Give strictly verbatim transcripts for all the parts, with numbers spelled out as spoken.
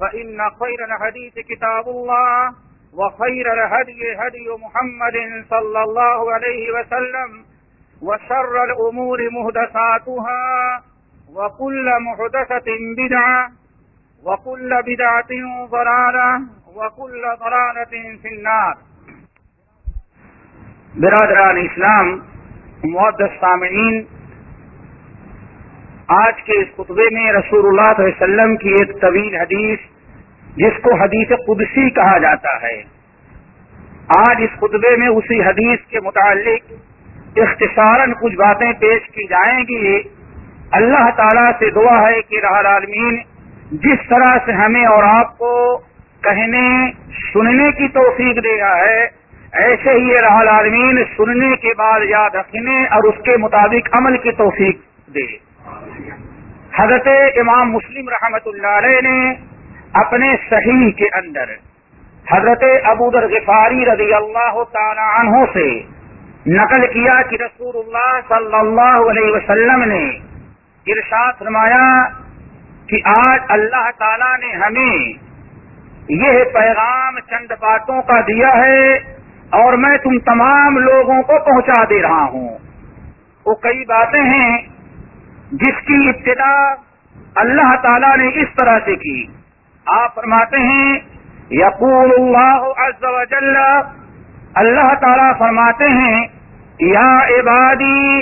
فإن خير الحديث كتاب الله وخير الهدي هدي محمد صلى الله عليه وسلم وشر الأمور محدثاتها وكل محدثة بدعة وكل بدعة ضلالة وكل ضلالة في النار. برادران اسلام، معزز سامعین، آج کے اس خطبے میں رسول اللہ صلی اللہ علیہ وسلم کی ایک طویل حدیث جس کو حدیث قدسی کہا جاتا ہے، آج اس خطبے میں اسی حدیث کے متعلق اختصاراً کچھ باتیں پیش کی جائیں گی. اللہ تعالیٰ سے دعا ہے کہ رب العالمین جس طرح سے ہمیں اور آپ کو کہنے سننے کی توفیق دے گا ہے، ایسے ہی رب العالمین سننے کے بعد یاد رکھنے اور اس کے مطابق عمل کی توفیق دے. حضرت امام مسلم رحمۃ اللہ علیہ نے اپنے صحیح کے اندر حضرت ابو ذر غفاری رضی اللہ تعالی عنہ سے نقل کیا کہ رسول اللہ صلی اللہ علیہ وسلم نے ارشاد فرمایا کہ آج اللہ تعالی نے ہمیں یہ پیغام چند باتوں کا دیا ہے اور میں تم تمام لوگوں کو پہنچا دے رہا ہوں. وہ کئی باتیں ہیں جس کی ابتدا اللہ تعالیٰ نے اس طرح سے کی. آپ فرماتے ہیں یقول اللہ عز و جل، اللہ تعالیٰ فرماتے ہیں یا عبادی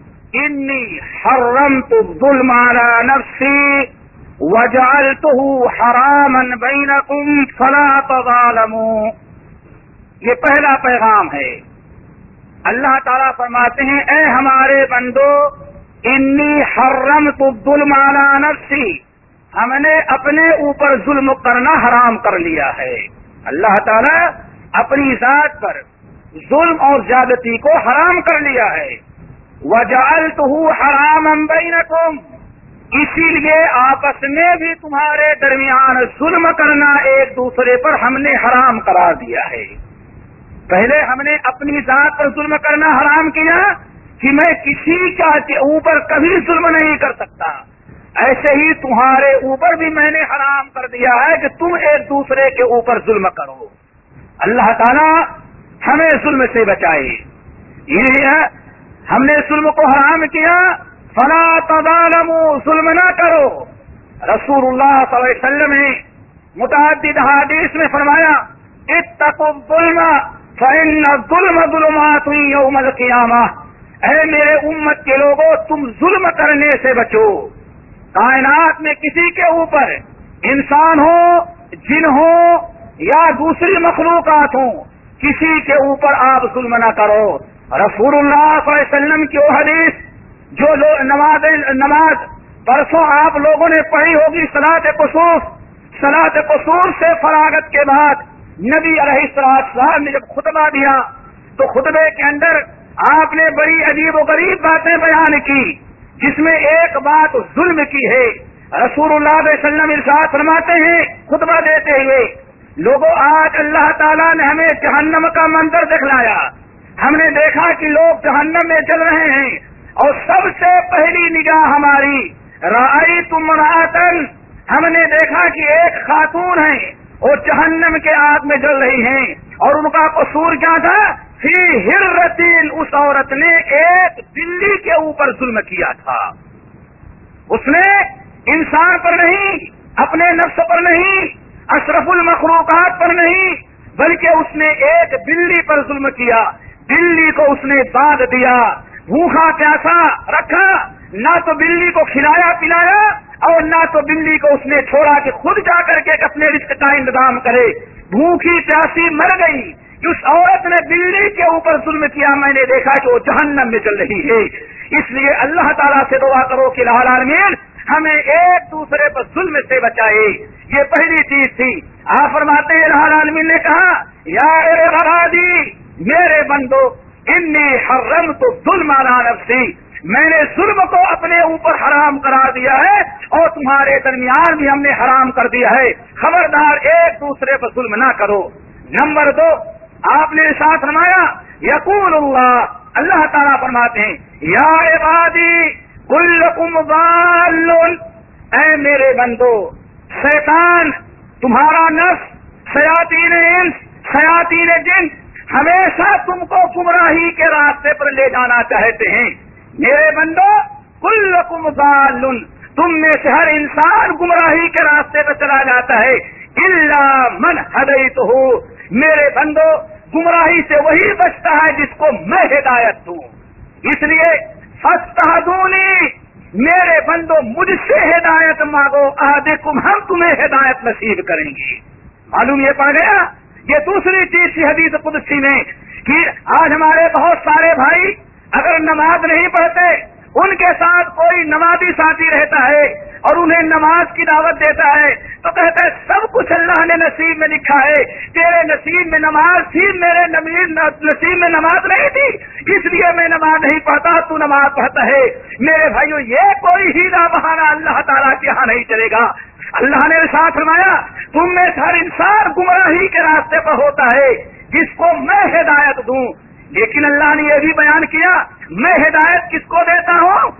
انی حرمت الظلم علی نفسی وجعلتہ حراما بینکم فلا تظالموا. یہ پہلا پیغام ہے. اللہ تعالیٰ فرماتے ہیں اے ہمارے بندو، انی حرمت الظلم علی نفسی، ہم نے اپنے اوپر ظلم کرنا حرام کر لیا ہے. اللہ تعالیٰ اپنی ذات پر ظلم اور زیادتی کو حرام کر لیا ہے. وجعلتہ حراما بینکم، اسی لیے آپس میں بھی تمہارے درمیان ظلم کرنا ایک دوسرے پر ہم نے حرام قرار دیا ہے. پہلے ہم نے اپنی ذات پر ظلم کرنا حرام کیا کہ میں کسی کا کے اوپر کبھی ظلم نہیں کر سکتا، ایسے ہی تمہارے اوپر بھی میں نے حرام کر دیا ہے کہ تم ایک دوسرے کے اوپر ظلم کرو. اللہ تعالیٰ ہمیں ظلم سے بچائے. یہ ہے ہم نے ظلم کو حرام کیا، فلا تظالموا، ظلم نہ کرو. رسول اللہ صلی اللہ علیہ وسلم نے متعدد احادیث میں فرمایا اتقوا الظلم فإن الظلم ظلمات یوم القیامہ، اے میرے امت کے لوگوں تم ظلم کرنے سے بچو. کائنات میں کسی کے اوپر، انسان ہو، جن ہو یا دوسری مخلوقات ہوں، کسی کے اوپر آپ ظلم نہ کرو. رسول اللہ صلی اللہ علیہ وسلم کی وہ حدیث جو نماز نماز پرسوں آپ لوگوں نے پڑھی ہوگی، صلاۃ کسوف، صلاۃ کسوف سے فراغت کے بعد نبی علیہ السلام نے جب خطبہ دیا تو خطبے کے اندر آپ نے بڑی عجیب و غریب باتیں بیان کی، جس میں ایک بات ظلم کی ہے. رسول اللہ صلی اللہ علیہ وسلم ارشاد فرماتے ہیں خطبہ دیتے ہوئے، لوگوں آج اللہ تعالیٰ نے ہمیں جہنم کا منظر دکھلایا. ہم نے دیکھا کہ لوگ جہنم میں چل رہے ہیں اور سب سے پہلی نگاہ ہماری رأیت امرأۃ، ہم نے دیکھا کہ ایک خاتون ہے وہ جہنم کے آگ میں جل رہی ہیں، اور ان کا قصور کیا تھا؟ فی ہرۃ، اس عورت نے ایک بلی کے اوپر ظلم کیا تھا. اس نے انسان پر نہیں، اپنے نفس پر نہیں، اشرف المخلوقات پر نہیں، بلکہ اس نے ایک بلی پر ظلم کیا. بلی کو اس نے داد دیا، بھوکا پیاسا رکھا، نہ تو بلی کو کھلایا پلایا اور نہ تو بلی کو اس نے چھوڑا کہ خود جا کر کے اپنے رزق کا انتظام کرے. بھوکی پیاسی مر گئی. اس عورت نے بلی کے اوپر ظلم کیا، میں نے دیکھا کہ وہ جہنم میں چل رہی ہے. اس لیے اللہ تعالیٰ سے دعا کرو کہ رب العالمین ہمیں ایک دوسرے پر ظلم سے بچائے. یہ پہلی چیز تھی. آپ فرماتے ہیں رب العالمین نے کہا یا عبادی، میرے بندو، انی حرمت الظلم علی نفسی، میں نے ظلم کو اپنے اوپر حرام قرار دیا ہے اور تمہارے درمیان بھی ہم نے حرام کر دیا ہے. خبردار ایک دوسرے پر ظلم نہ کرو. نمبر دو، آپ نے ارشاد فرمایا یقول اللہ، اللہ تعالیٰ فرماتے ہیں یا عبادی کلکم ضال، اے میرے بندو، شیطان تمہارا نفس، شیاطین انس، شیاطین جن ہمیشہ تم کو گمراہی کے راستے پر لے جانا چاہتے ہیں۔ میرے بندو کلکم ضال، تم میں سے ہر انسان گمراہی کے راستے پر چلا جاتا ہے، الا من ہدیتہ، میرے بندو گمراہی سے وہی بچتا ہے جس کو میں ہدایت دوں۔ اس لیے فاستہدونی، میرے بندو مجھ سے ہدایت مانگو، اہدکم، ہم تمہیں ہدایت نصیب کریں گے۔ معلوم یہ پڑ گیا، یہ دوسری چیز تھی حدیث قدسی میں کہ آج ہمارے بہت سارے بھائی اگر نماز نہیں پڑھتے، ان کے ساتھ کوئی نمازی ساتھی رہتا ہے اور انہیں نماز کی دعوت دیتا ہے تو کہتا ہے سب کچھ اللہ نے نصیب میں لکھا ہے، تیرے نصیب میں نماز تھی، میرے نصیب میں نماز نہیں تھی، اس لیے میں نماز نہیں پڑھتا، تو نماز پڑھتا ہے۔ میرے بھائیو، یہ کوئی ہیلا بہانہ اللہ تعالیٰ کے یہاں نہیں چلے گا۔ اللہ نے ارشاد فرمایا تم میں ہر انسان گمراہی کے راستے پر ہوتا ہے جس کو میں ہدایت دوں، لیکن اللہ نے یہ بھی بیان کیا میں ہدایت کس کو دیتا ہوں؟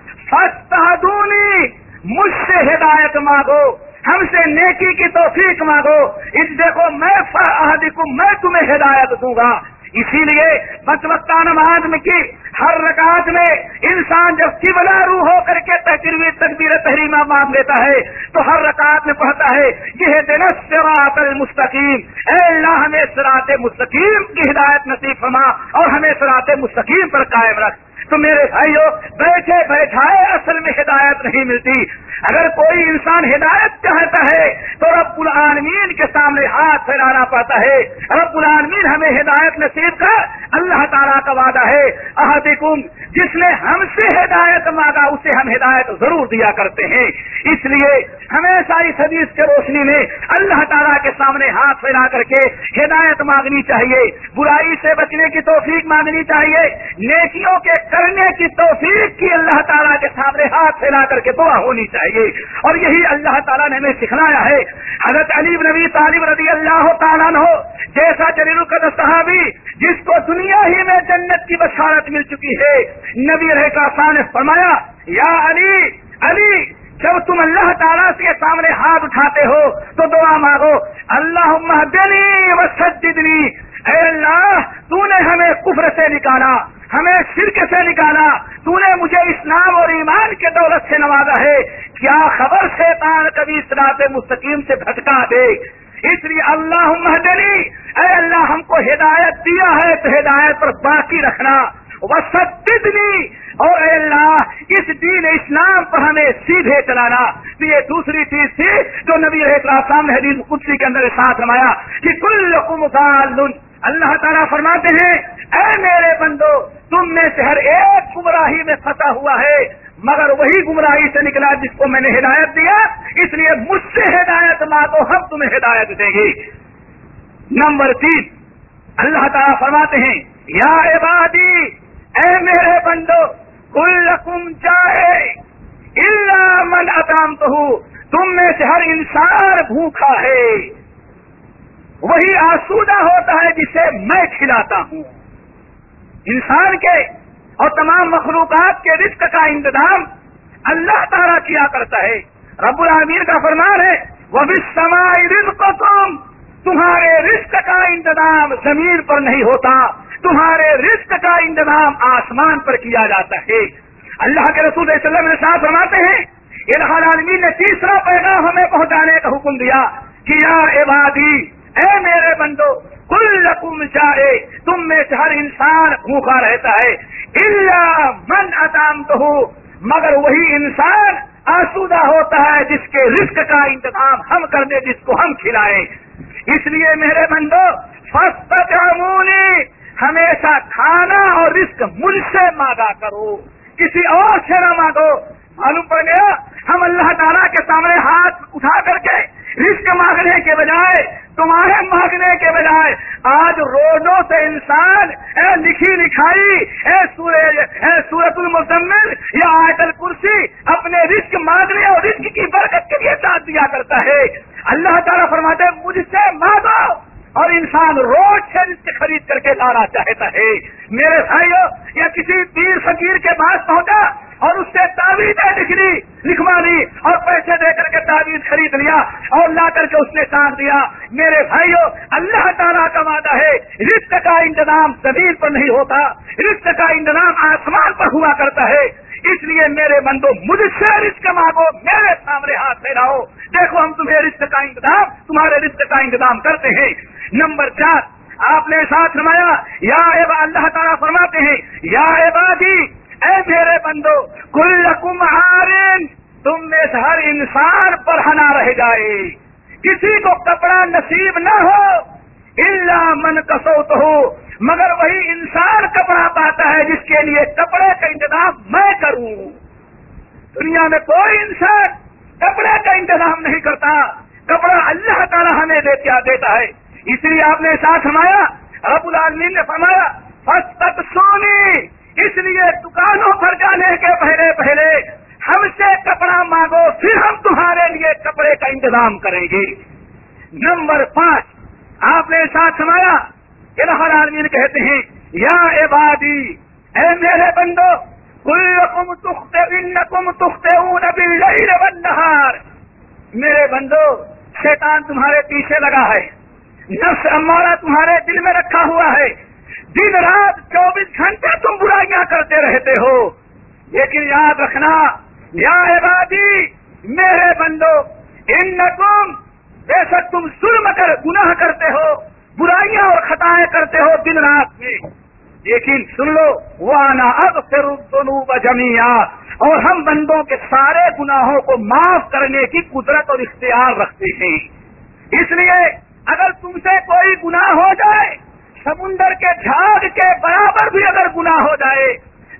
فاستہدونی، مجھ سے ہدایت مانگو، ہم سے نیکی کی توفیق مانگو، اس دیکھو میں فاہدکم، میں تمہیں ہدایت دوں گا۔ اسی لیے پانچ وقتہ نماز میں کی ہر رکعت میں انسان جب قبلہ رو ہو کر کے تکبیر تکبیر تحریمہ مانگ لیتا ہے تو ہر رکعت میں پڑھتا ہے اہدنا الصراط المستقیم، اے اللہ ہمیں صراط مستقیم کی ہدایت نصیب فرما اور ہمیں صراط مستقیم پر قائم رکھ۔ تو میرے بھائیو، بیٹھے بیٹھائے اصل میں ہدایت نہیں ملتی۔ اگر کوئی انسان ہدایت چاہتا ہے تو رب العالمین کے سامنے ہاتھ پھیلانا پڑتا ہے، رب العالمین ہمیں ہدایت نصیب کر، اللہ تعالیٰ کا وعدہ ہے احدکم، جس نے ہم سے ہدایت مانگا اسے ہم ہدایت ضرور دیا کرتے ہیں۔ اس لیے ہمیشہ اس حدیث کے روشنی میں اللہ تعالیٰ کے سامنے ہاتھ پھیلا کر کے ہدایت مانگنی چاہیے، برائی سے بچنے کی توفیق مانگنی چاہیے، نیکیوں کے کرنے کی توفیق کی اللہ تعالیٰ کے سامنے ہاتھ پھیلا کر کے دعا ہونی چاہیے، اور یہی اللہ تعالیٰ نے ہمیں سکھلایا ہے۔ حضرت علی بن ابی طالب رضی اللہ تعالیٰ عنہ جیسا جلیل القدر صحابی جس کو دنیا ہی میں جنت کی بشارت مل چکی ہے، نبی علیہ السلام نے فرمایا یا علی، علی جب تم اللہ تعالیٰ کے سامنے ہاتھ اٹھاتے ہو تو دعا مانگو اللہم اہدنی وسددنی، اے اللہ تو نے ہمیں کفر سے نکالا، ہمیں شرک سے نکالا، تو نے مجھے اسلام اور ایمان کے دولت سے نوازا ہے، کیا خبر شیطان کبھی صراط مستقیم سے بھٹکا دے۔ اس لیے اللہم اہدنی، اے اللہ ہم کو ہدایت دیا ہے تو ہدایت پر باقی رکھنا، وسددنی، اور اے اللہ اس دین اسلام پر ہمیں سیدھے چلانا۔ تو یہ دوسری چیز تھی جو نبی علیہ السلام نے حدیث قدسی کے اندر ساتھ فرمایا کہ کلکم ضال، اللہ تعالیٰ فرماتے ہیں اے میرے بندو تم میں سے ہر ایک گمراہی میں پھنسا ہوا ہے مگر وہی گمراہی سے نکلا جس کو میں نے ہدایت دیا، اس لیے مجھ سے ہدایت مانگو، ہم تمہیں ہدایت دیں گے۔ نمبر تین، اللہ تعالیٰ فرماتے ہیں یا عبادی، اے میرے بندو کلکم جائے الا من اطعمتہ، تم میں سے ہر انسان بھوکا ہے، وہی آسودہ ہوتا ہے جسے میں کھلاتا ہوں۔ انسان کے اور تمام مخلوقات کے رزق کا انتظام اللہ تعالیٰ کیا کرتا ہے۔ رب العالمین کا فرمان ہے وَبِالسَّمَاءِ رِزْقُكُمْ، تمہارے رزق کا انتظام زمین پر نہیں ہوتا، تمہارے رزق کا انتظام آسمان پر کیا جاتا ہے۔ اللہ کے رسول صلی اللہ علیہ وسلم نے ساتھ فرماتے ہیں الہ العالمین نے تیسرا پیغام ہمیں پہنچانے کا حکم دیا کہ یا عبادی، اے میرے بندو کلکم جائے، تم میں سے ہر انسان بھوکا رہتا ہے، الا من اطعمتہ، مگر وہی انسان آسودہ ہوتا ہے جس کے رزق کا انتظام ہم کر دیں، جس کو ہم کھلائیں۔ اس لیے میرے بندو فاستطعمونی، ہمیشہ کھانا اور رزق مجھ سے مانگا کرو، کسی اور سے نہ مانگو۔ معلوم پڑ گیا ہم اللہ تعالیٰ کے سامنے ہاتھ اٹھا کر کے رزق مانگنے کے بجائے، تمہارے مانگنے کے بجائے آج روزوں سے انسان اے لکھی لکھائی اے سورہ اے سورۃ المزمل یا آیت الکرسی اپنے رزق مانگنے اور رزق کی برکت کے لیے ساتھ دیا کرتا ہے۔ اللہ تعالیٰ فرماتے ہیں مجھ سے مانگو، اور انسان روز سے رزق خرید کر کے لانا چاہتا ہے۔ میرے بھائیو، یا کسی پیر فقیر کے پاس پہنچا اور اس سے تعویذیں لکھ لی، لکھوا لی اور پیسے دے کر کے تعویذ خرید لیا اور لا کر کے اس نے ٹانگ دیا. میرے بھائیو، اللہ تعالیٰ کا وعدہ ہے رزق کا انتظام زمین پر نہیں ہوتا، رزق کا انتظام آسمان پر ہوا کرتا ہے. اس لیے میرے بندو مجھ سے رزق مانگو، میرے سامنے ہاتھ پھیلاؤ، دیکھو ہم تمہیں رزق کا انتظام تمہارے رزق کا انتظام کرتے ہیں. نمبر چار، آپ نے ساتھ فرمایا یا اللہ تعالیٰ فرماتے ہیں یا عبادی، اے میرے بندو، کلکم عارٍ، تم میں سے ہر انسان پر ہنا رہ جائے، کسی کو کپڑا نصیب نہ ہو الا من کسوت ہو، مگر وہی انسان کپڑا پاتا ہے جس کے لیے کپڑے کا انتظام میں کروں. دنیا میں کوئی انسان کپڑے کا انتظام نہیں کرتا، کپڑا اللہ تعالیٰ ہمیں دیتا ہے. اس لیے آپ نے ساتھ فرمایا، رب العالمین نے فرمایا فاستقسونی، اس لیے دکانوں پر جانے کے پہلے پہلے ہم سے کپڑا مانگو، پھر ہم تمہارے لیے کپڑے کا انتظام کریں گے. نمبر پانچ، آپ نے ساتھ فرمایا کہ رب العالمین کہتے ہیں یا عبادی، اے میرے بندو، کلکم تخطئون تخطئون باللیل والنہار، میرے بندو شیطان تمہارے پیچھے لگا ہے، نفس امارہ تمہارے دل میں رکھا ہوا ہے، دن رات چوبیس گھنٹے تم برائیاں کرتے رہتے ہو. لیکن یاد رکھنا یا عبادی، میرے بندو، انکم، بے شک تم ظلم کر گناہ کرتے ہو، برائیاں اور خطائیں کرتے ہو دن رات میں، لیکن سن لو وانا اغفر الذنوب جميعا، اور ہم بندوں کے سارے گناہوں کو معاف کرنے کی قدرت اور اختیار رکھتے ہیں. اس لیے اگر تم سے کوئی گناہ ہو جائے، سمندر کے جھاگ کے برابر بھی اگر گناہ ہو جائے،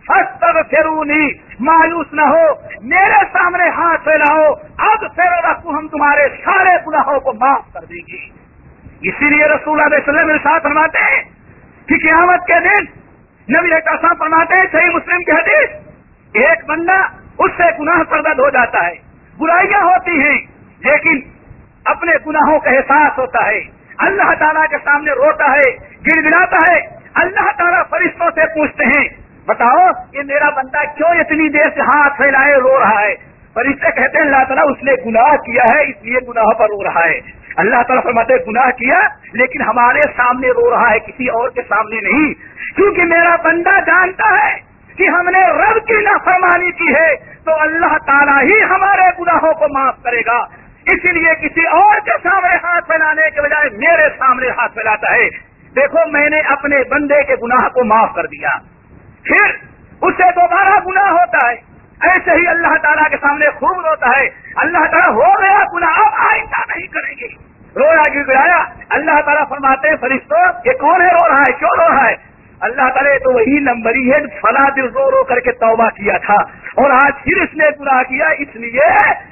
فاستغفرونی، مایوس نہ ہو، میرے سامنے ہاتھ پھیلاؤ، اب پھر رکھو، ہم تمہارے سارے گناہوں کو معاف کر دیں گے. اسی لیے رسول اللہ علیہ وسلم ارشاد فرماتے ہیں کہ قیامت کے دن نبی اکرم فرماتے ہیں، صحیح مسلم کی حدیث، ایک بندہ اس سے گناہ سرزد ہو جاتا ہے، برائیاں ہوتی ہیں، لیکن اپنے گناہوں کا احساس ہوتا ہے، اللہ تعالیٰ کے سامنے روتا ہے، گر گراتا ہے. اللہ تعالیٰ فرشتوں سے پوچھتے ہیں بتاؤ یہ میرا بندہ کیوں اتنی دیر سے ہاتھ پھیلائے رو رہا ہے؟ فرشتے کہتے ہیں اللہ تعالیٰ اس نے گناہ کیا ہے اس لیے گناہ پر رو رہا ہے. اللہ تعالیٰ فرماتے ہیں گناہ کیا لیکن ہمارے سامنے رو رہا ہے، کسی اور کے سامنے نہیں، کیونکہ میرا بندہ جانتا ہے کہ ہم نے رب کی نافرمانی کی ہے تو اللہ تعالیٰ ہی ہمارے گناہوں کو معاف کرے گا. اسی لیے کسی اور کے سامنے ہاتھ پھیلانے کے بجائے میرے سامنے ہاتھ پھیلاتا ہے. دیکھو میں نے اپنے بندے کے گناہ کو معاف کر دیا، پھر اسے دوبارہ گناہ ہوتا ہے، ایسے ہی اللہ تعالیٰ کے سامنے خوب روتا ہے، اللہ تعالیٰ ہو گیا گناہ اب آئندہ نہیں کریں گے، رویا گر گرایا. اللہ تعالیٰ فرماتے ہیں فرشتوں یہ کون ہے رو رہا ہے، کیوں رو رہا ہے؟ اللہ تعالیٰ تو وہی نمبر ہی ہے فلاں دل رو رو کر کے توبہ کیا تھا اور آج پھر اس نے گناہ کیا اس لیے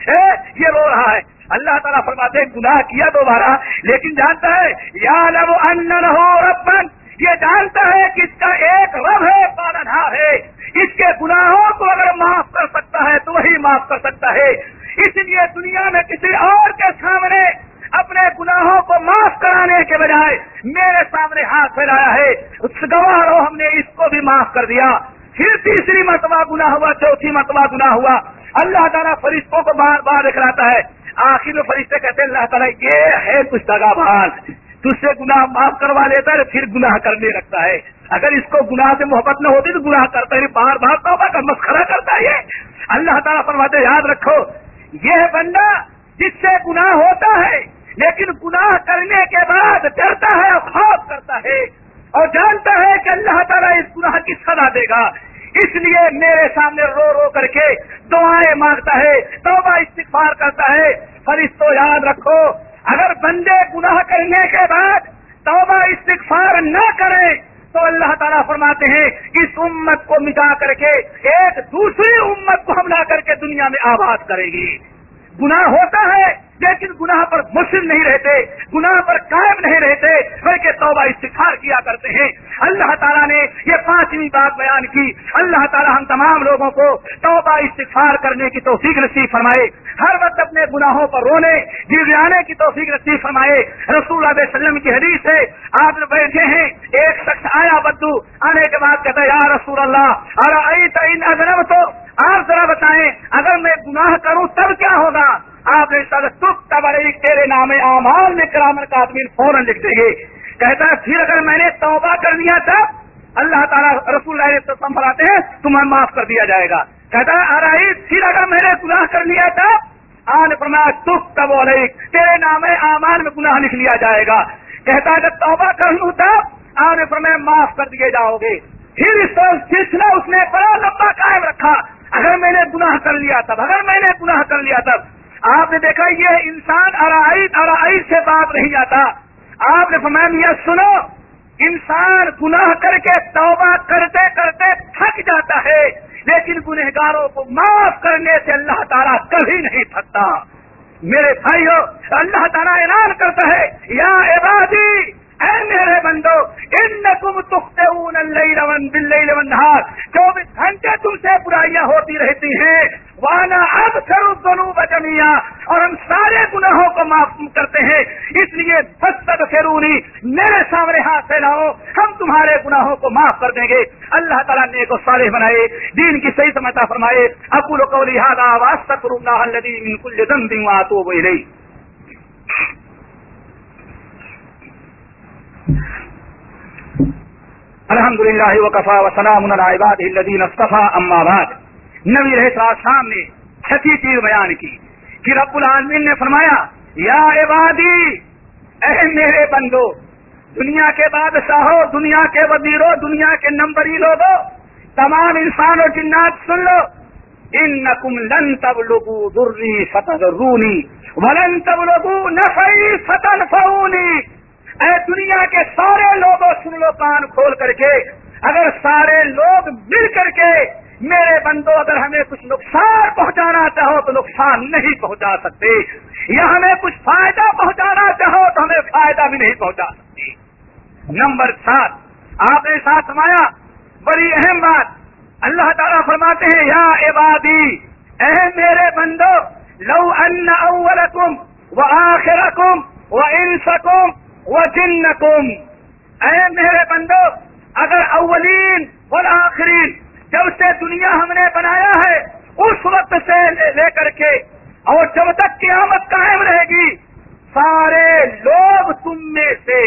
یہ رو رہا ہے. اللہ تعالیٰ فرماتے ہیں گناہ کیا دوبارہ لیکن جانتا ہے یعلم ان لہ ربا، یہ جانتا ہے کہ اس کا ایک رب ہے پالنہار ہے، اس کے گناہوں کو اگر معاف کر سکتا ہے تو وہی معاف کر سکتا ہے. اس لیے دنیا میں کسی اور کے سامنے اپنے گناہوں کو معاف کرانے کے بجائے میرے سامنے ہاتھ پھیلایا ہے، گواہ رہو ہم نے اس کو بھی معاف کر دیا. پھر تیسری مرتبہ گناہ ہوا، چوتھی مرتبہ گناہ ہوا، اللہ تعالیٰ فرشتوں کو بار بار دکھلاتا ہے. آخر میں فرشتے کہتے ہیں اللہ تعالیٰ یہ ہے کچھ دگا باز، تجھ سے گناہ معاف کروا لیتا ہے پھر گناہ کرنے لگتا ہے. اگر اس کو گناہ سے محبت نہ ہوتی تو گناہ کرتا ہے، بار بار توبہ کا مسخرہ کرتا ہے. اللہ تعالیٰ فرماتے یاد رکھو یہ بندہ جس سے گناہ ہوتا ہے لیکن گناہ کرنے کے بعد ڈرتا ہے اور خوف کرتا ہے اور جانتا ہے کہ اللہ تعالیٰ اس گناہ کی سزا دے گا، اس لیے میرے سامنے رو رو کر کے دعائیں مانگتا ہے، توبہ استغفار کرتا ہے. فرشتوں یاد رکھو اگر بندے گناہ کرنے کے بعد توبہ استغفار نہ کریں تو اللہ تعالیٰ فرماتے ہیں اس امت کو مٹا کر کے ایک دوسری امت کو ہم لا کر کے دنیا میں آباد کرے گی. گناہ ہوتا ہے لیکن گناہ پر مصر نہیں رہتے، گناہ پر قائم نہیں رہتے بلکہ توبہ استغفار کیا کرتے ہیں. اللہ تعالیٰ نے یہ پانچویں بات بیان کی. اللہ تعالیٰ ہم تمام لوگوں کو توبہ استغفار کرنے کی توفیق نصیب فرمائے، ہر وقت اپنے گناہوں پر رونے گڑگڑانے کی توفیق نصیب فرمائے. رسول اللہ علیہ وسلم کی حدیث ہے، آپ بیٹھے ہیں ایک شخص آیا بدو، آنے کے بعد کہتا ہے یا رسول اللہ ارأیت ان اذنبت آپ ذرا بتائیں اگر میں گناہ کروں تب کیا ہوگا؟ آپ نے تب تب تیرے نام اعمال میں کرامن کاتبین فوراً لکھ دیں گے. کہتا ہے پھر اگر میں نے توبہ کر لیا تب اللہ تعالیٰ رسول اللہ علیہ وسلم فرماتے ہیں تمہیں معاف کر دیا جائے گا. کہتا ہے ارائیس پھر اگر میں نے گناہ کر لیا تھا آن فرمایا تب تب علیک تیرے نام اعمال میں گناہ لکھ لیا جائے گا. کہتا ہے اگر توبہ کر لوں تب آن فرمایا معاف کر دیے جاؤ گے. پھر اس سلسلہ اس نے بڑا لمبا قائم رکھا. اگر میں نے گناہ کر لیا تب اگر میں نے گناہ کر لیا تب آپ نے دیکھا یہ انسان ارائیس ارائیس سے بات نہیں آتا. آپ نے فرمایا یہ سنو انسان گناہ کر کے توبہ کرتے کرتے تھک جاتا ہے لیکن گنہگاروں کو معاف کرنے سے اللہ تعالیٰ کبھی نہیں تھکتا. میرے بھائیو اللہ تعالیٰ اعلان کرتا ہے یا عبادی اے میرے بندو انکم تخطئون اللیل باللیل والنہار چوبیس گھنٹے تم سے برائیاں ہوتی رہتی ہیں وانا اغفر الذنوب جميعا اور ہم سارے گناہوں کو معاف کرتے ہیں اس لیے فاستغفرونی میرے سامنے ہاتھ پھیلاؤ ہم تمہارے گناہوں کو معاف کر دیں گے. اللہ تعالیٰ نیک و صالح بنائے دین کی صحیح سمجھ عطا فرمائے. اقول قولی ھذا واستغفر اللہ الذی من کل ذنب واتوب الیہ. الحمدللہ وکفی وسلام علی عبادہ الذین اصطفی اما بعد. نبی علیہ السلام نے چھٹی چیز بیان کی کہ رب العالمین نے فرمایا یا عبادی اے میرے بندو دنیا کے بادشاہوں دنیا کے وزیروں دنیا کے نمبری لوگوں تمام انسان و جنات سن لو انکم لن تبلغوا ضری فتضرونی ولن تبلغوا نفعی فتنفعونی. اے دنیا کے سارے لوگوں سن لو کان کھول کر کے اگر سارے لوگ مل کر کے میرے بندو اگر ہمیں کچھ نقصان پہنچانا چاہو تو نقصان نہیں پہنچا سکتے یا ہمیں کچھ فائدہ پہنچانا چاہو تو ہمیں فائدہ بھی نہیں پہنچا سکتے. نمبر سات آپ نے ساتھ فرمایا بڑی اہم بات اللہ تعالیٰ فرماتے ہیں یا عبادی اے میرے بندو لو ان اولکم وآخرکم وانسکم وجنکم اے میرے بندو اگر اولین والآخرین جب سے دنیا ہم نے بنایا ہے اس وقت سے لے کر کے اور جب تک قیامت قائم رہے گی سارے لوگ تم میں سے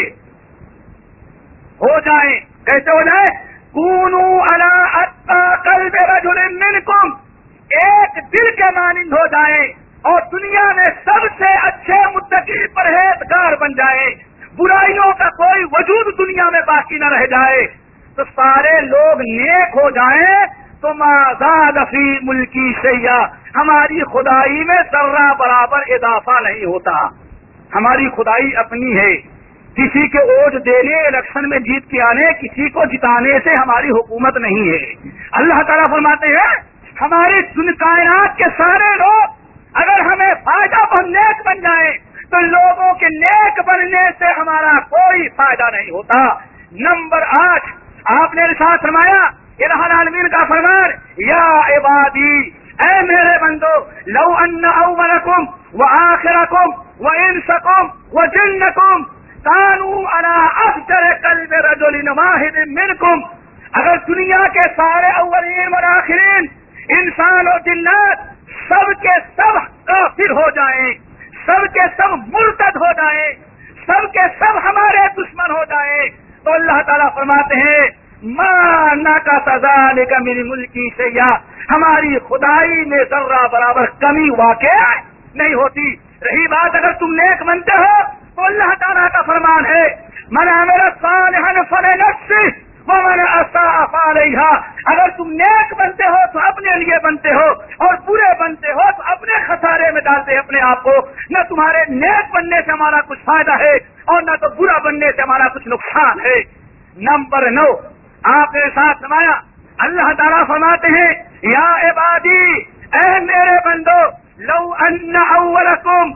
ہو جائیں کیسے ہو جائیں کونوا علی اتقی قلب رجل منکم ایک دل کے مانند ہو جائیں اور دنیا میں سب سے اچھے متقی پرہیزگار بن جائیں برائیوں کا کوئی وجود دنیا میں باقی نہ رہ جائے تو سارے لوگ نیک ہو جائیں تو ما زاد فی ملکی شیئا ہماری خدائی میں ذرہ برابر اضافہ نہیں ہوتا. ہماری خدائی اپنی ہے کسی کے ووٹ دینے الیکشن میں جیت کے آنے کسی کو جتانے سے ہماری حکومت نہیں ہے. اللہ تعالیٰ فرماتے ہیں ہماری دن کائنات کے سارے لوگ اگر ہمیں فائدہ بن نیک بن جائیں تو لوگوں کے نیک بننے سے ہمارا کوئی فائدہ نہیں ہوتا. نمبر آٹھ آپ نے ارشاد فرمایا الہ العالمین کا فرمان یا عبادی اے میرے بندو لو ان اولکم وآخرکم وانسکم وجنکم کانوا علی افجر قلب رجل واحد منکم اگر دنیا کے سارے اولین و آخرین انسان و جنات سب کے سب کافر ہو جائیں سب کے سب مرتد ہو جائیں سب کے سب ہمارے دشمن ہو جائیں تو اللہ تعالیٰ فرماتے ہیں ما نقص ذلک من ملکی شیئا ہماری خدائی میں ذرہ برابر کمی واقع نہیں ہوتی. رہی بات اگر تم نیک بنتے ہو تو اللہ تعالیٰ کا فرمان ہے من عمل صالحا فلنفسہ ومن اساء فعلیہا اگر تم نیک بنتے ہو تو اپنے لیے بنتے ہو اور برے بنتے ہو تو اپنے خسارے میں ڈالتے ہیں اپنے آپ کو. نہ تمہارے نیک بننے سے ہمارا کچھ فائدہ ہے اور نہ تو برا بننے سے ہمارا کچھ نقصان ہے. نمبر نو آپ نے ساتھ فرمایا اللہ تعالیٰ فرماتے ہیں یا عبادی اے میرے بندو لو ان اولکم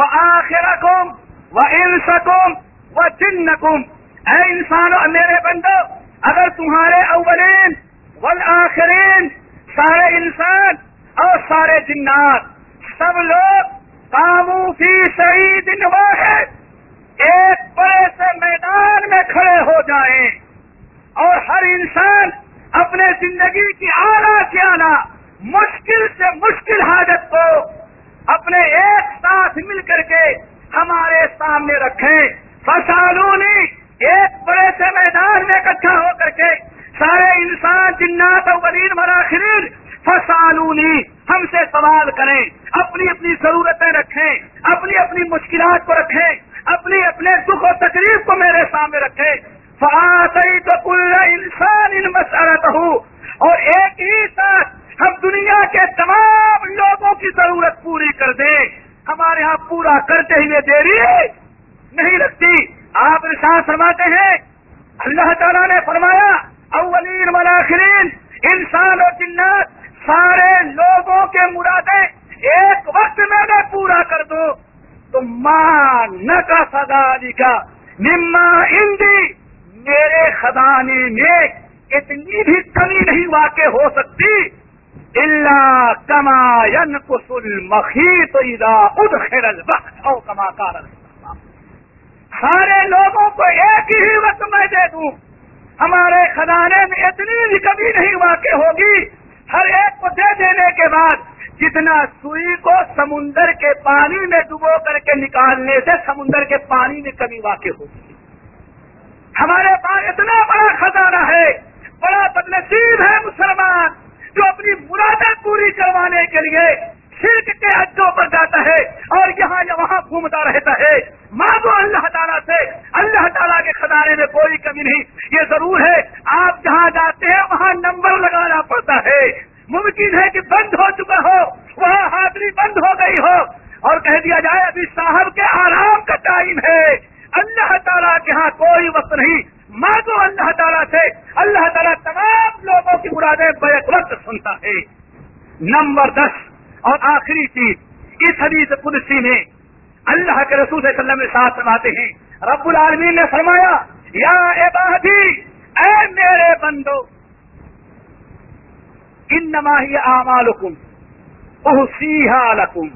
وآخرکم وانسکم وجنکم اے انسانوں میرے بندو اگر تمہارے اولین والآخرین سارے انسان اور سارے جنات سب لوگ قاموا فی صعید واحد ایک بڑے سے میدان میں کھڑے ہو جائیں اور ہر انسان اپنے زندگی کی اعلیٰ سے اعلیٰ مشکل سے مشکل حاجت کو اپنے ایک ساتھ مل کر کے ہمارے سامنے رکھیں. فسالونی، ایک بڑے سے میدان میں اکٹھا ہو کر کے سارے انسان جنات اولین والآخرین فسالونی، ہم سے سوال کریں، اپنی اپنی ضرورتیں رکھیں، اپنی اپنی مشکلات کو رکھیں، اپنی اپنے دکھ و تکلیف کو میرے سامنے رکھیں. فآتیت کل انسان مسألتہ، اور ایک ہی ساتھ ہم دنیا کے تمام لوگوں کی ضرورت پوری کر دیں. ہمارے ہاں پورا کرتے ہوئے دیری نہیں لگتی. آپ ارشاد فرماتے ہیں، اللہ تعالیٰ نے فرمایا اولین والآخرین، انسان اور جنات سارے لوگوں کے مرادیں ایک وقت میں میں پورا کر دوں تو ماں نہ کا سداری کا مما اندی، میرے خزانے میں اتنی بھی کمی نہیں واقع ہو سکتی. الا کما ينقص المخيط اذا ادخل البحر او کما قال الرسول، سارے لوگوں کو ایک ہی وقت میں دے دوں، ہمارے خزانے میں اتنی بھی کمی نہیں واقع ہوگی. ہر ایک کو دے دینے کے بعد جتنا سوئی کو سمندر کے پانی میں ڈبو کر کے نکالنے سے سمندر کے پانی میں کمی واقع ہوگی. ہمارے پاس اتنا بڑا خزانہ ہے. بڑا بدنصیب ہے مسلمان جو اپنی مرادیں پوری کروانے کے لیے شرک کے اڈوں پر جاتا ہے اور یہاں یا وہاں گھومتا رہتا ہے. مانگو اللہ تعالیٰ سے، اللہ تعالیٰ کے خزانے میں کوئی کمی نہیں. یہ ضرور ہے آپ جہاں جاتے ہیں وہاں نمبر لگانا پڑتا ہے. ممکن ہے کہ بند ہو چکا ہو، وہاں حاضری بند ہو گئی ہو اور کہہ دیا جائے ابھی صاحب کے آرام کا ٹائم ہے. اللہ تعالیٰ کے ہاں کوئی وقت نہیں. مانگو اللہ تعالیٰ سے، اللہ تعالیٰ تمام لوگوں کی مرادیں بیک وقت سنتا ہے. نمبر دس اور آخری چیز، اس حدیث قدسی میں اللہ کے رسول صلی اللہ علیہ وسلم نے ساتھ فرماتے ہیں، رب العالمین نے فرمایا یا عبادی، اے میرے بندو، انما ہی اعمالکم احصیھا لکم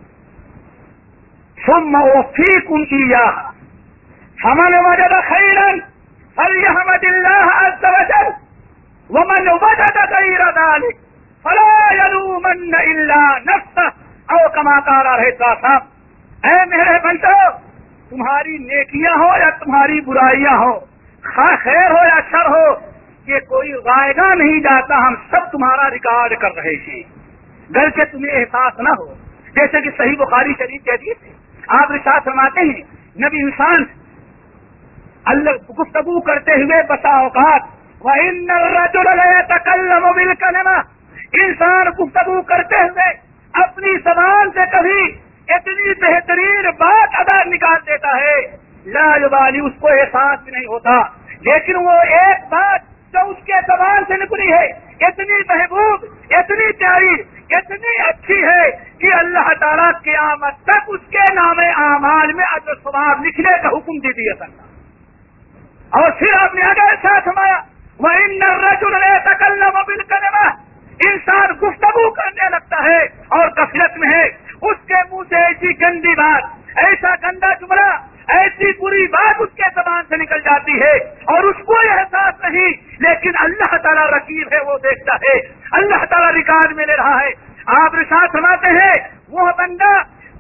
ثم اوفیکم ایھاھا فمن وجد خیرا فلیحمد اللہ عز وجل ومن وجد غیر ذلک فلا یلومن الا نفسہ او کما قال رہتا صاحب. اے میرے بندو، تمہاری نیکیاں ہو یا تمہاری برائیاں ہو، خیر ہو یا شر ہو، یہ کوئی غائبہ نہیں جاتا، ہم سب تمہارا ریکارڈ کر رہے ہیں. گھر کے تمہیں احساس نہ ہو، جیسے کہ صحیح بخاری شریف کے حدیث ہے آپ ارشاد فرماتے ہیں، نبی انسان اللہ گفتگو کرتے ہوئے بسا اوقات وَإِنَّ الرَّجُلَ لَيَتَكَلَّمُ بِالْكَلِمَةِ، انسان گفتگو کرتے ہوئے اپنی زبان سے کبھی اتنی بہترین بات ادا نکال دیتا ہے، لا یبالی، اس کو احساس بھی نہیں ہوتا، لیکن وہ ایک بات جو اس کے زبان سے نکلی ہے اتنی محبوب، اتنی پیاری، اتنی اچھی ہے کہ اللہ تعالیٰ قیامت تک اس کے نام اعمال میں اجر و ثواب لکھنے کا حکم دے دیا کرتا. اور پھر آپ نے آگے ساتھ ہمارا وَإِنَّ الرَّجُلَ لَيَتَكَلَّمُ بِالْكَلِمَةِ، انسان گفتگو کرنے لگتا ہے اور غفلت میں ہے، اس کے منہ سے ایسی گندی بات، ایسا گندا جملہ، ایسی بری بات اس کے زبان سے نکل جاتی ہے اور اس کو احساس نہیں، لیکن اللہ تعالیٰ رقیب ہے، وہ دیکھتا ہے، اللہ تعالیٰ ریکارڈ میں لے رہا ہے. آپ ارشاد فرماتے ہیں وہ بندہ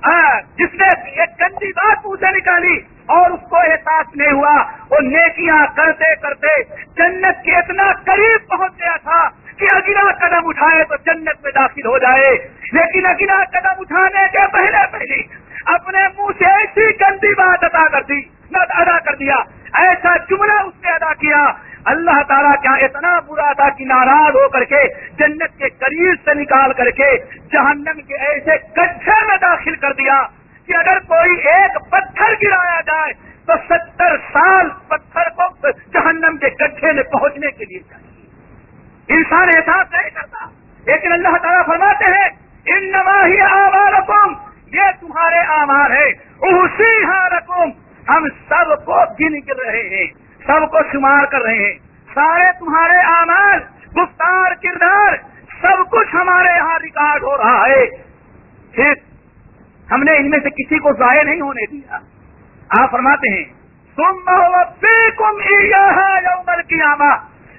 جس نے ایک گندی بات منہ سے نکالی اور اس کو احساس نہیں ہوا، وہ نیکیاں کرتے کرتے جنت کے اتنا قریب پہنچ گیا تھا کہ اگلا قدم اٹھائے تو جنت میں داخل ہو جائے، لیکن اگلا قدم اٹھانے کے پہلے پہلے اپنے منہ سے ایسی گندی بات ادا کر دی نہ ادا کر دیا، ایسا جملہ اس نے ادا کیا، اللہ تعالیٰ کیا اتنا برا تھا کہ ناراض ہو کر کے جنت کے قریب سے نکال کر کے جہنم کے ایسے گڈھے میں داخل کر دیا کہ اگر کوئی ایک پتھر گرایا جائے تو ستر سال پتھر کو جہنم کے گڈھے میں پہنچنے کے لیے چاہیے. انسان احساس نہیں کرتا، لیکن اللہ تعالیٰ فرماتے ہیں انما ہی اعمالکم، یہ تمہارے اعمال ہے، احصیھا لکم، ہم سب کو گن کر رہے ہیں، سب کو شمار کر رہے ہیں، سارے تمہارے اعمال، گفتار، کردار، سب کچھ ہمارے یہاں ریکارڈ ہو رہا ہے. پھر ہم نے ان میں سے کسی کو ضائع نہیں ہونے دیا. آپ فرماتے ہیں ثم اوفیکم ایھا یوم القیامہ،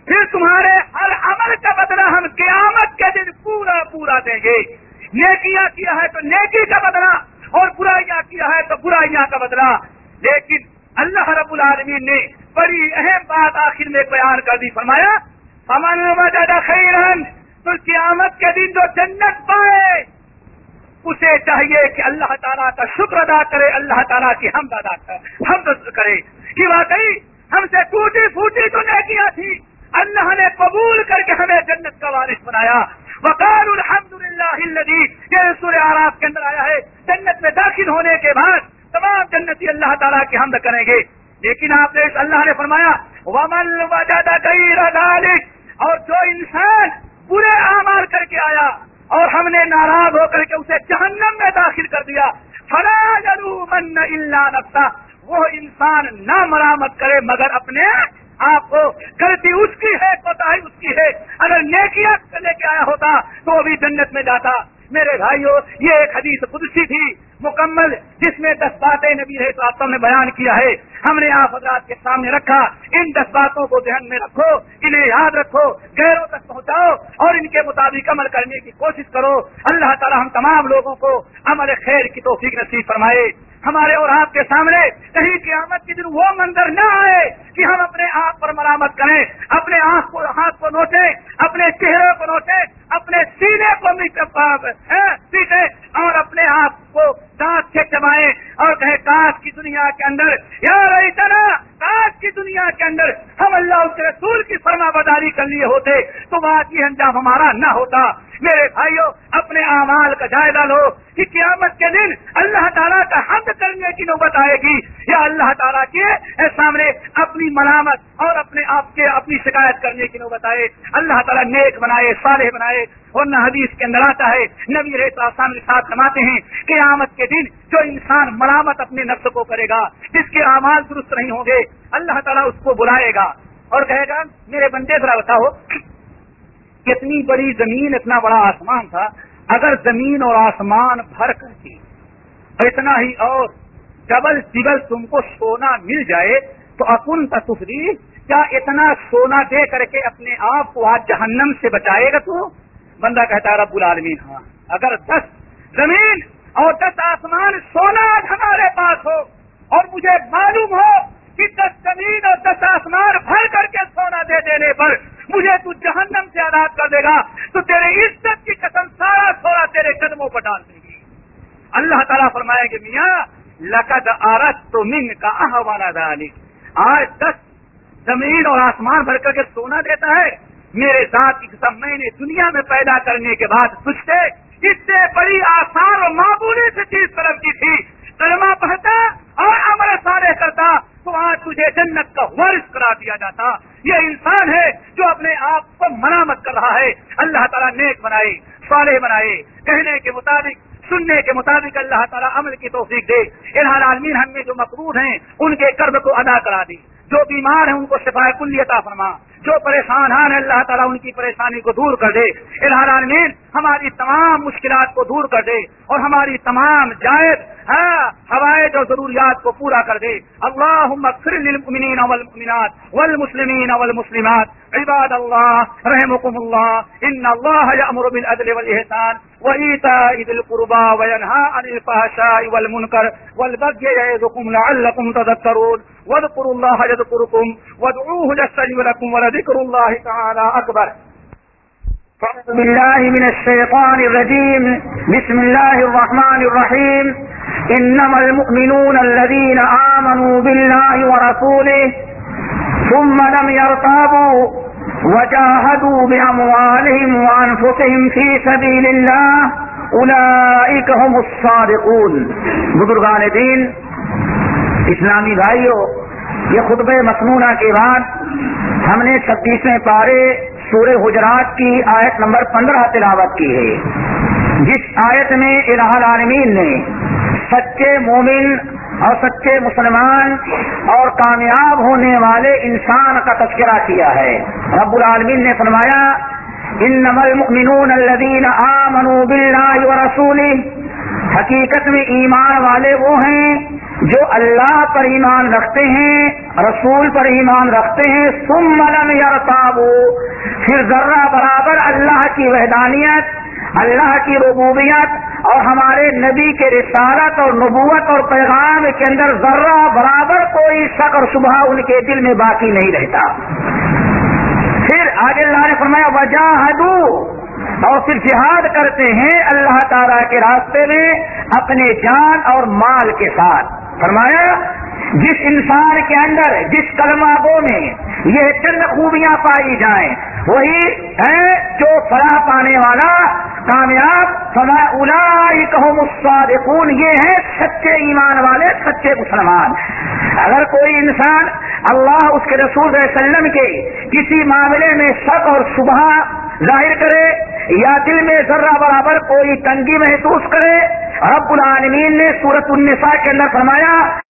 پھر تمہارے ہر عمل کا بدلہ ہم قیامت کے دن پورا پورا دیں گے. نیکیاں کیا ہے تو نیکی کا بدلہ اور برائیاں کیا ہے تو برائیاں کا بدلہ. لیکن اللہ رب العالمین نے بڑی اہم بات آخر میں بیان کر دی. فرمایا فمن وجد خیرا، تو قیامت کے دن جو جنت پائے اسے چاہیے کہ اللہ تعالیٰ کا شکر ادا کرے، اللہ تعالیٰ کی حمد ادا کرے، حمد کرے کہ واقعی ہم سے ٹوٹی پھوٹی تو نیکیاں تھی، اللہ نے قبول کر کے ہمیں جنت کا وارث بنایا. وقالوا الحمد للہ الذی، یہ سورہ اعراف کے اندر آیا ہے. جنت میں داخل ہونے کے بعد تمام جنتی اللہ تعالیٰ کی حمد کریں گے. لیکن آپ نے اللہ نے فرمایا ومن وجد غیر ذلک، اور جو انسان برے اعمال کر کے آیا اور ہم نے ناراض ہو کر کے اسے جہنم میں داخل کر دیا، فلا یلومن الا نفسہ، وہ انسان نہ ملامت کرے مگر اپنے آپ کو. غلطی اس کی ہے، کوتاہی اس کی ہے. اگر نیکیاں لے کے آیا ہوتا تو وہ بھی جنت میں جاتا. میرے بھائیو، یہ ایک حدیث قدسی تھی مکمل، جس میں دس باتیں نبی علیہ السلام نے بیان کیا ہے. ہم نے آپ حضرات کے سامنے رکھا. ان دس باتوں کو ذہن میں رکھو، انہیں یاد رکھو، غیروں تک پہنچاؤ اور ان کے مطابق عمل کرنے کی کوشش کرو. اللہ تعالی ہم تمام لوگوں کو عمل خیر کی توفیق نصیب فرمائے. ہمارے اور آپ کے سامنے کہیں قیامت کے دن وہ منظر نہ آئے کہ ہم اپنے آپ پر ملامت کریں، اپنے آنکھ کو ہاتھ کو نوچیں، اپنے چہرے کو نوچیں، اپنے سینے کو پیٹیں اور اپنے آپ کو دانت سے چبائیں اور کہیں کاش کی دنیا کے اندر یا ریتنا، کاش کی دنیا کے اندر ہم اللہ اس کے رسول کی فرما برداری کر لیے ہوتے تو بات یہ انجام ہمارا نہ ہوتا. میرے بھائیوں، اپنے اعمال کا جائزہ لو کہ قیامت کے دن اللہ تعالیٰ کا حمد کرنے کی نوبت آئے گی یا اللہ تعالیٰ کے سامنے اپنی ملامت اور اپنے آپ کے اپنی شکایت کرنے کی نوبت آئے. اللہ تعالیٰ نیک بنائے، صالح بنائے. ورنہ حدیث کے اندر آتا ہے، نبی علیہ السلام کے ساتھ فرماتے ہیں قیامت کے دن جو انسان ملامت اپنے نفس کو کرے گا، جس کے اعمال درست نہیں ہوں گے، اللہ تعالیٰ اس کو بلائے گا اور کہے گا میرے بندے ذرا بتاؤ کتنی بڑی زمین، اتنا بڑا آسمان تھا، اگر زمین اور آسمان بھر کر کے اتنا ہی اور ڈبل ڈبل تم کو سونا مل جائے تو اکن تفری، کیا اتنا سونا دے کر کے اپنے آپ کو آج جہنم سے بچائے گا؟ تو بندہ کہتا ہے رب العالمین ہاں، اگر دس زمین اور دس آسمان سونا آج ہمارے پاس ہو اور مجھے معلوم ہو کہ دس زمین اور دس آسمان بھر کر کے سونا دے دینے پر مجھے تو جہنم سے آزاد کر دے گا تو تیرے عزت کی قسم سارا سونا تیرے قدموں پر ڈال دے گی. اللہ تعالیٰ فرمائے گے میاں لقد اردت منک احوال ذلک، آج دس زمین اور آسمان بھر کر کے سونا دیتا ہے، میرے ذات کی قسم میں نے دنیا میں پیدا کرنے کے بعد تجھ سے اس سے بڑی آسان اور معمولی سے چیز طلب کی تھی، کلمہ پڑھتا اور عمل صالح کرتا تو آج تجھے جنت کا وارث قرار دیا جاتا. یہ انسان ہے جو اپنے آپ کو ملامت کر رہا ہے. اللہ تعالیٰ نیک بنائے، صالح بنائے، کہنے کے مطابق سننے کے مطابق اللہ تعالیٰ عمل کی توفیق دے. الہ العالمین ہم میں جو مقروض ہیں ان کے قرض کو ادا کرا دی، جو بیمار ہیں ان کو شفائے کلی عطا فرما، جو پریشان ہیں اللہ تعالیٰ ان کی پریشانی کو دور کر دے. الہ العالمین ہماری تمام مشکلات کو دور کر دے اور ہماری تمام جائز حوائج اور ضروریات کو پورا کر دے. اللہم اغفر للمؤمنین والمؤمنات والمسلمین والمسلمات. عباد اللہ رحمکم اللہ، ان اللہ یأمر بالعدل والإحسان وإیتاء ذی القربى وینہی عن الفحشاء والمنکر والبغی یعظکم لعلکم تذکرون. واذکروا اللہ یذکرکم وادعوہ یستجب لکم ولذکر اللہ تعالی اکبر. أعوذ بالله من الشيطان الرجيم. بسم الله الرحمن الرحيم. إنما المؤمنون الذين آمنوا بالله ورسوله ثم لم يرتابوا وجاهدوا بأموالهم وأنفسهم في سبيل الله أولئك هم الصادقون. بزرگان دین، اسلامی بھائیوں، یہ خطبہ مسنونہ کے بعد ہم نے چھبیسویں پارے سورہ حجرات کی آیت نمبر پندرہ تلاوت کی ہے، جس آیت میں الہ العالمین نے سچے مومن اور سچے مسلمان اور کامیاب ہونے والے انسان کا تذکرہ کیا ہے. رب العالمین نے فرمایا انما المؤمنون الذین آمنوا باللہ ورسولہ، حقیقت میں ایمان والے وہ ہیں جو اللہ پر ایمان رکھتے ہیں، رسول پر ایمان رکھتے ہیں، ثم لم یرتابوا، پھر ذرہ برابر اللہ کی وحدانیت، اللہ کی ربوبیت اور ہمارے نبی کے رسالت اور نبوت اور پیغام کے اندر ذرہ برابر کوئی شک اور شبہ ان کے دل میں باقی نہیں رہتا۔ پھر آگے اللہ نے فرمایا وجاہدوا، اور پھر جہاد کرتے ہیں اللہ تعالیٰ کے راستے میں اپنے جان اور مال کے ساتھ۔ فرمایا جس انسان کے اندر، جس کلمہ گو میں یہ چند خوبیاں پائی جائیں وہی ہے جو فلاح پانے والا، کامیاب۔ فرمایا اولئک ھم الصادقون، یہ ہیں سچے ایمان والے، سچے مسلمان۔ اگر کوئی انسان اللہ اس کے رسول صلی اللہ علیہ وسلم کے کسی معاملے میں شک اور شبہ ظاہر کرے یا دل میں ذرہ برابر کوئی تنگی محسوس کرے، رب العالمین نے سورۃ النساء کے اندر فرمایا